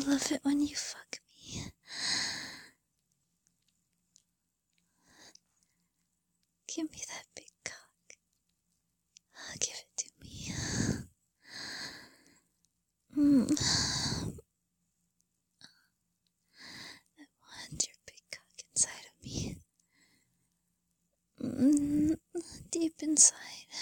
love it when you fuck me. Give me that big cock. Give it to me. I want your big cock inside of me. Deep inside.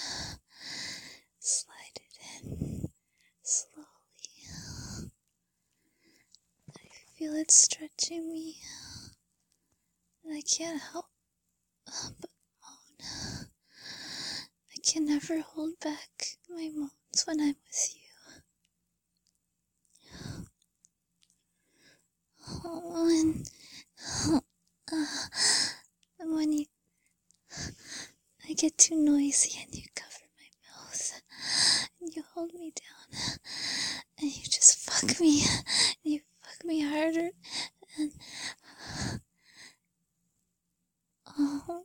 Slide it in. Slowly. I feel it stretching me. And I can't help but moan. I can never hold back my moans when I'm with you. And when I get too noisy and you cover my mouth and you hold me down and you just fuck me and you fuck me harder and oh.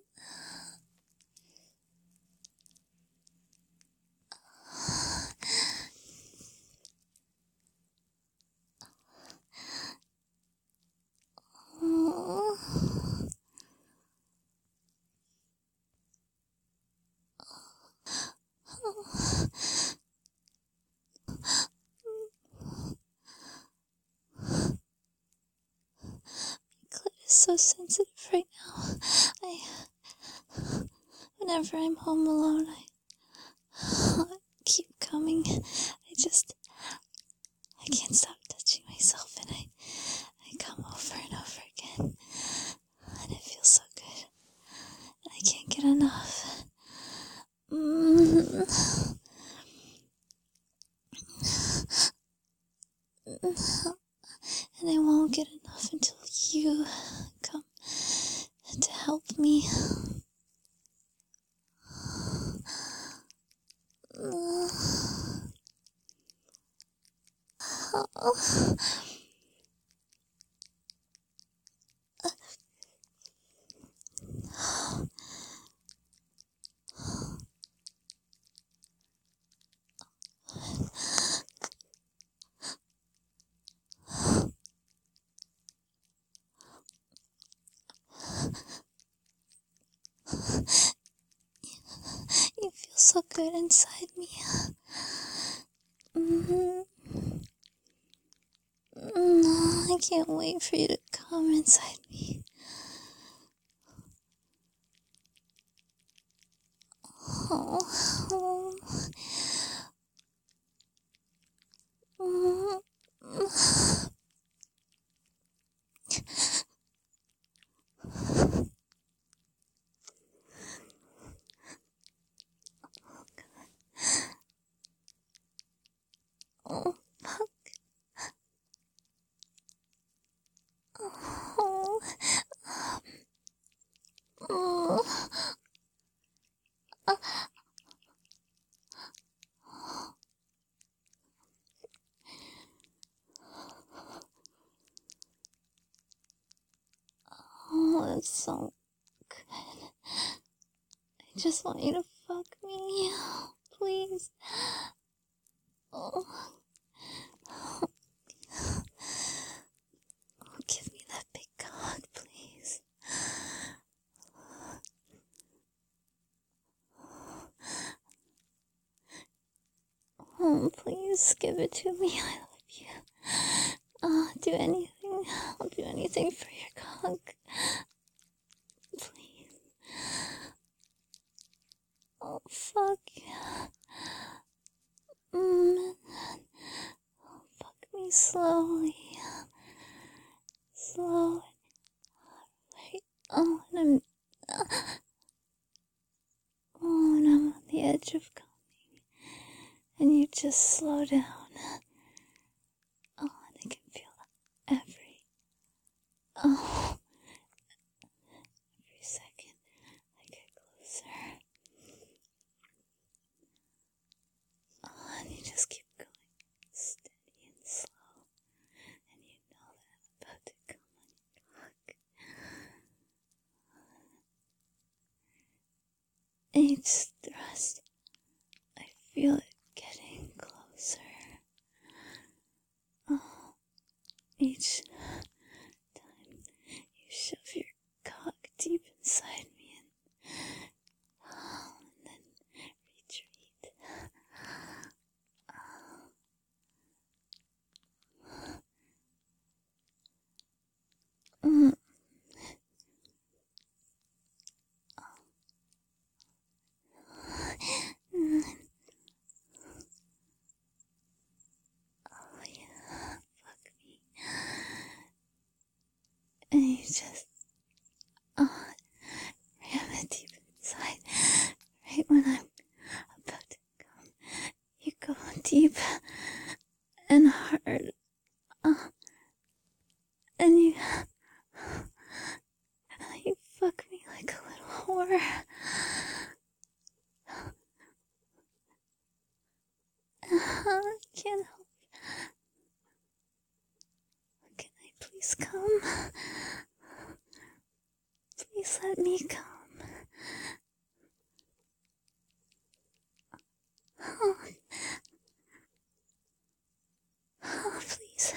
So sensitive right now. Whenever I'm home alone, I keep coming. I can't stop touching myself, and I come over and over again, and it feels so good, and I can't get enough. And I won't get enough until you come to help me. You feel so good inside me. I can't wait for you to come inside me. Oh, fuck. Oh, it's so good. I just want you to fuck me. Please. Oh, give me that big cock, please. Oh, please give it to me. I love you. Do anything. I'll do anything for your cock. Please. Oh, fuck. Oh, fuck me slowly. Slow. Wait. Oh, and I'm on the edge of coming. And you just slow down. Oh, and I can feel every second I get closer. Oh, and you just keep going steady and slow. And you know that I'm about to come on your cock. And you just thrust. I feel it getting closer. Oh, when I'm about to come, you go deep and hard. And you fuck me like a little whore. I can't help. Can I please come? Please let me come. Oh, please.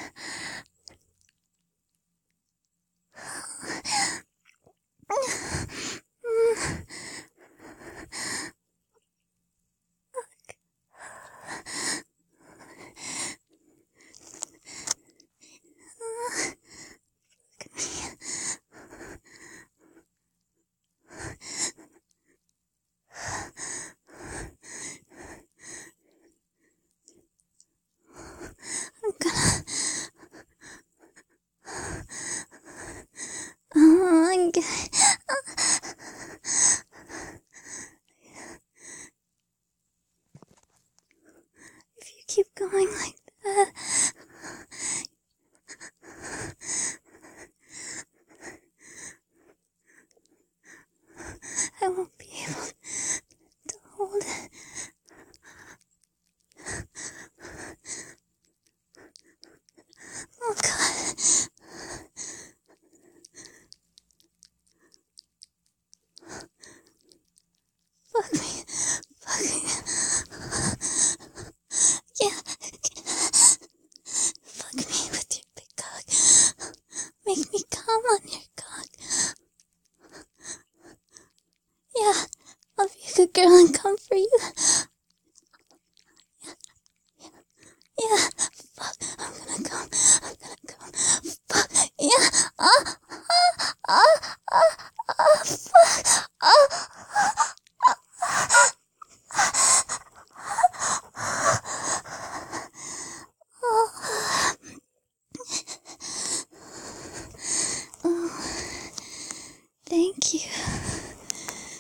If you keep going like that, I won't be able to hold it. Oh God. Fuck me. Fuck me. Yeah. Fuck me with your big cock. Make me come on your cock. Yeah. I'll be a good girl and come for you. Yeah. Fuck. I'm gonna come. Fuck. Yeah. Fuck. Oh, thank you.